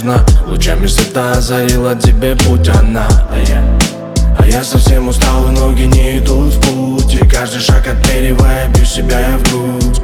нужна. Лучами света озарила тебе путь она. А я совсем устал, и ноги не идут в путь. И каждый шаг отмеривая, бью себя я в грудь.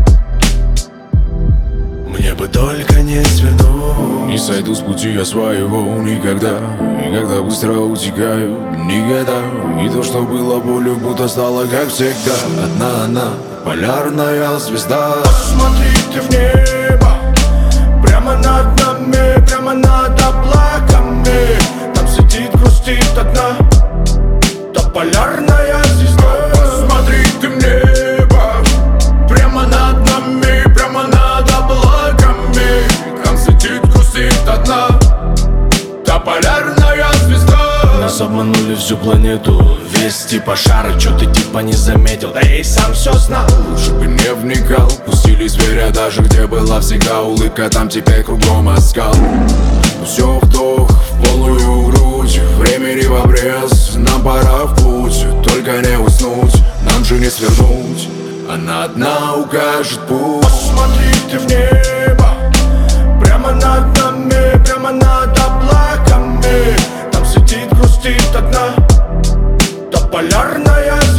Мне бы только не свернуть. Не сойду с пути я своего никогда. Никогда быстро утекаю, никогда. И то, что было болью, будто стало как всегда. Одна она, полярная звезда. Посмотри ты в небо, прямо над нами, прямо над облаками. Там сидит, грустит одна, та полярная звезда. Посмотри ты в небо, прямо над нами, прямо над облаками. Там сидит, грустит одна, та полярная звезда. Нас обманули всю планету, весь типа шара, чё ты типа не заметил, да я и сам все знал. Лучше бы не вникал, пустили зверя даже где была всегда улыбка, там теперь кругом оскал. Все вдох в полную грудь, времени в обрез, нам пора в путь. Только не уснуть, нам же не свернуть, она одна укажет путь. Посмотри ты в небо, прямо над нами, прямо над облаками. Там сидит, грустит одна, та полярная звезда.